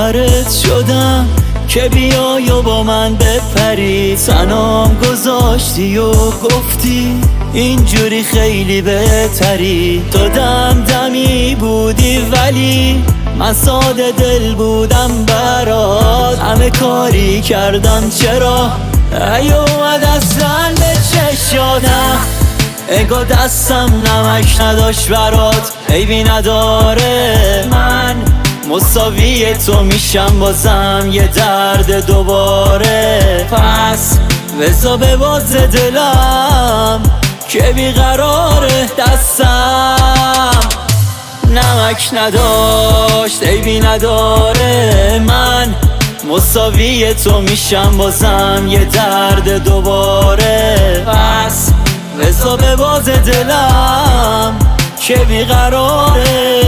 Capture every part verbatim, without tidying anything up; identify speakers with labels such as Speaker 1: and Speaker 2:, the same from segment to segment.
Speaker 1: باورت شدم که بیای و با من بپری، تنام گذاشتی و گفتی اینجوری خیلی بهتری. تو دم دمی بودی ولی من ساده دل بودم برات، همه کاری کردم چرا ایومد اصلا به چشادم. اگه دستم نمک نداشت برات عیبی نداره، من مساوی تو میشم بازم یه درد دوباره. پس بزا به باز دلم که بیقراره، دستم نمک نداشت عیبی نداره، من مساوی تو میشم بازم یه درد دوباره. پس بزا به باز دلم که بیقراره.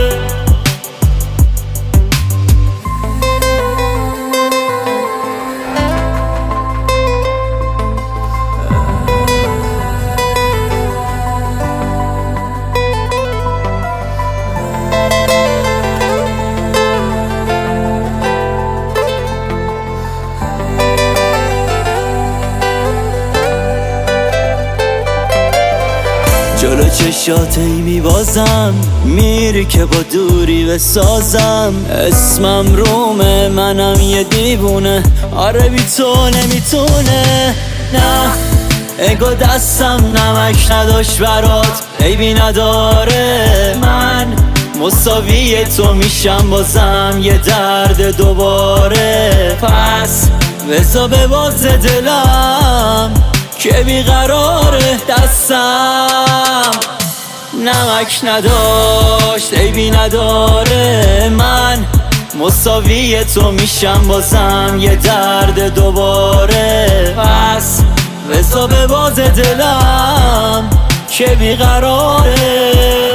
Speaker 1: جلو چشات ای میبازم، میری که با دوری بسازم. اسمم رومه، منم یه دیوونه، آره بی تو نمیتونه. نه اگه دستم نمک نداشت برات عیبی نداره، من مساوی تو میشم بازم یه درد دوباره. پس بزا به باز دلم که بیقراره، دستم نمک نداشت عیبی نداره، من مساوی تو میشم بازم یه درد دوباره. پس بزا به باز دلم که بیقراره.